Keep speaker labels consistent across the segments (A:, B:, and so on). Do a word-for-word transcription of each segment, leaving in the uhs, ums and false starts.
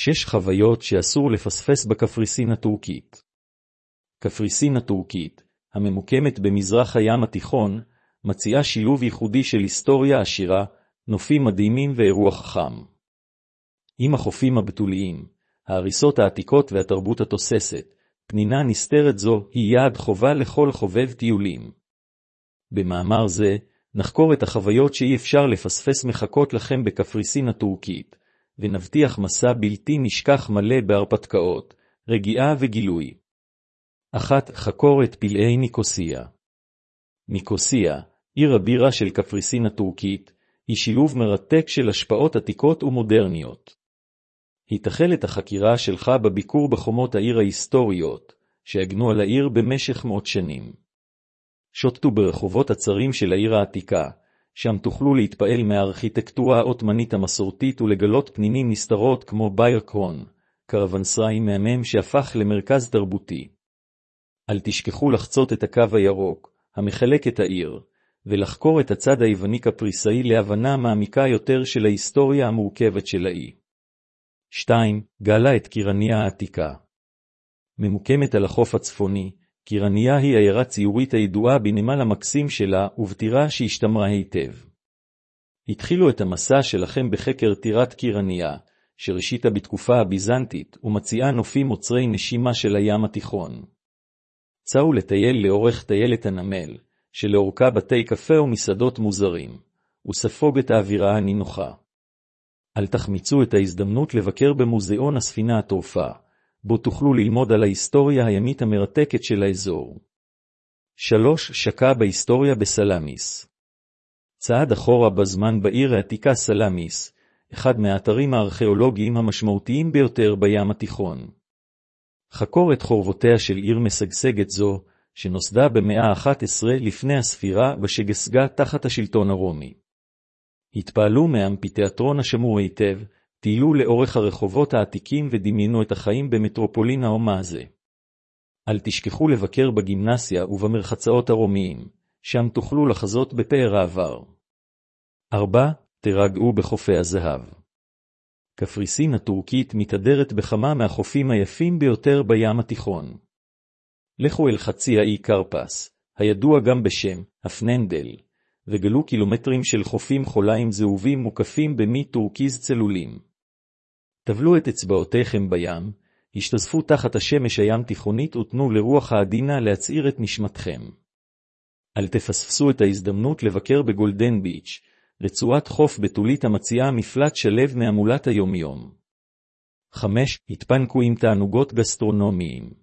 A: שש חוויות שאסור לפספס בקפריסין הטורקית. קפריסין הטורקית, הממוקמת במזרח הים התיכון, מציעה שילוב ייחודי של היסטוריה עשירה, נופים מדהימים ואירוח חם. עם החופים הבתוליים, ההריסות העתיקות והתרבות התוססת, פנינה נסתרת זו היא יעד חובה לכל חובב טיולים. במאמר זה, נחקור את החוויות שאי אפשר לפספס מחכות לכם בקפריסין הטורקית, ונבטיח מסע בלתי נשכח מלא בהרפתקאות, רגיעה וגילוי. אחת. חקור את פלאי ניקוסיה. ניקוסיה, עיר הבירה של קפריסין הטורקית, היא שילוב מרתק של השפעות עתיקות ומודרניות. היא תחל את החקירה שלך בביקור בחומות העיר ההיסטוריות, שהגנו על העיר במשך מאות שנים. שוטטו ברחובות הצרים של העיר העתיקה, שם תוכלו להתפעל מהארכיטקטורה העות'מאנית המסורתית ולגלות פנינים נסתרות כמו בייר קרון, קרוואנסראי מהמם שהפך למרכז תרבותי. אל תשכחו לחצות את הקו הירוק, המחלק את העיר, ולחקור את הצד היווני קפריסאי להבנה מעמיקה יותר של ההיסטוריה המורכבת של האי. שתיים. גלה את קירניה העתיקה. ממוקמת על החוף הצפוני, קירניה היא עיירה ציורית הידועה בנמל המקסים שלה ובטירה שהשתמרה היטב. התחילו את המסע שלכם בחקר טירת קירניה, שראשיתה בתקופה הביזנטית ומציעה נופים עוצרי נשימה של הים התיכון. צאו לטייל לאורך טיילת הנמל, שלאורכה בתי קפה ומסעדות מוזרים, וספוג את האווירה הנינוחה. אל תחמיצו את ההזדמנות לבקר במוזיאון הספינה הטורפה, בו תוכלו ללמוד על ההיסטוריה הימית המרתקת של האזור. שלוש. שקע בהיסטוריה בסלאמיס. צעד אחורה בזמן בעיר העתיקה סלאמיס, אחד מהאתרים הארכיאולוגיים המשמעותיים ביותר בים התיכון. חקור את חורבותיה של עיר משגשגת זו, שנוסדה במאה ה-אחת עשרה לפני הספירה ושגסגה תחת השלטון הרומי. התפעלו מהאמפיתיאטרון השמור היטב, טיילו לאורך הרחובות העתיקים ודמיינו את החיים במטרופולין האומה הזה. אל תשכחו לבקר בגימנסיה ובמרחצאות הרומיים, שם תוכלו לחזות בפאר העבר. ארבע. תרגעו בחופי הזהב. קפריסין הטורקית מתהדרת בכמה מהחופים היפים ביותר בים התיכון. לכו אל חצי האי קרפס, הידוע גם בשם הפננדל, וגלו קילומטרים של חופים חוליים זהובים מוקפים במי טורקיז צלולים. טבלו את אצבעותיכם בים, השתזפו תחת השמש הים תיכונית ותנו לרוח העדינה להצעיר את נשמתכם. אל תפספסו את ההזדמנות לבקר בגולדן ביץ', רצועת חוף בתולית המציעה מפלט שלב מעמולת היומיום. חמש. התפנקו עם תענוגות גסטרונומיים.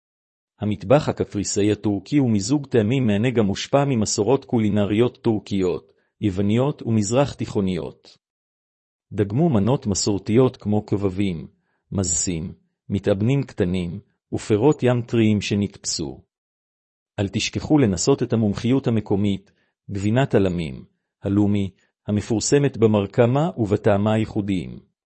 A: המטבח הקפריסאי הטורקי הוא מיזוג טעמים מענג המושפע ממסורות קולינריות טורקיות, יווניות ומזרח תיכוניות. דגמו מנות מסורתיות כמו כבבים, מזסים, מתאבנים קטנים ופירות ים טריים שנתפסו. אל תשכחו לנסות את המומחיות המקומית, גבינת הלמים, הלומי, המפורסמת במרקמה ובטעמה הייחודיים.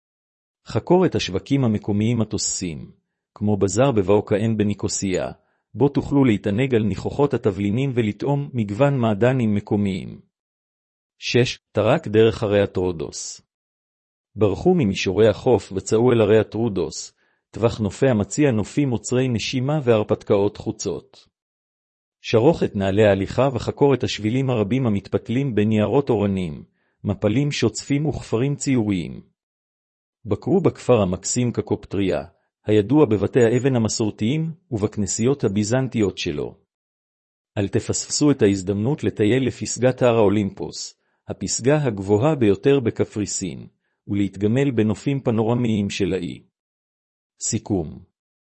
A: חקור את השווקים המקומיים התוססים, כמו בזאר בוואוקאן בניקוסיה, בו תוכלו להתענג על ניחוחות התבלינים ולטעום מגוון מעדנים מקומיים. שש. טרק דרך הרי הטרודוס. ברחו ממישורי החוף וצאו אל הרי הטרודוס, טווח נופי המציע נופים עוצרי נשימה והרפתקאות חוצות. שרוך את נעלי ההליכה וחקור את השבילים הרבים המתפתלים בניירות אורנים, מפלים שוצפים וכפרים ציוריים. בקרו בכפר המקסים קקופטריה, הידוע בבתי האבן המסורתיים ובכנסיות הביזנטיות שלו. אל תפספסו את ההזדמנות לטייל לפסגת הר האולימפוס, הפסגה הגבוהה ביותר בקפריסין, ולהתגמל בנופים פנורמיים של האי. סיכום.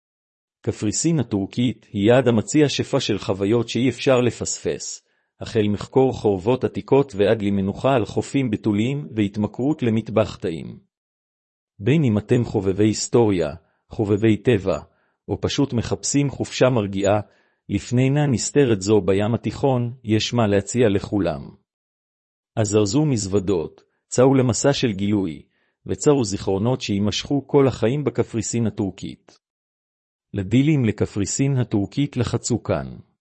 A: קפריסין הטורקית היא יעד המציע שפע של חוויות שאי אפשר לפספס, החל מחקור חורבות עתיקות ועד למנוחה על חופים בתוליים והתמכרות למטבח טעים. בין אם אתם חובבי היסטוריה, חובבי טבע, או פשוט מחפשים חופשה מרגיעה, לפנינה נסתרת זו בים התיכון, יש מה להציע לכולם. אז ארזו מזוודות, צאו למסע של גילוי, וצרו זיכרונות שימשכו כל החיים בקפריסין הטורקית. לדילים לקפריסין הטורקית לחצו כאן.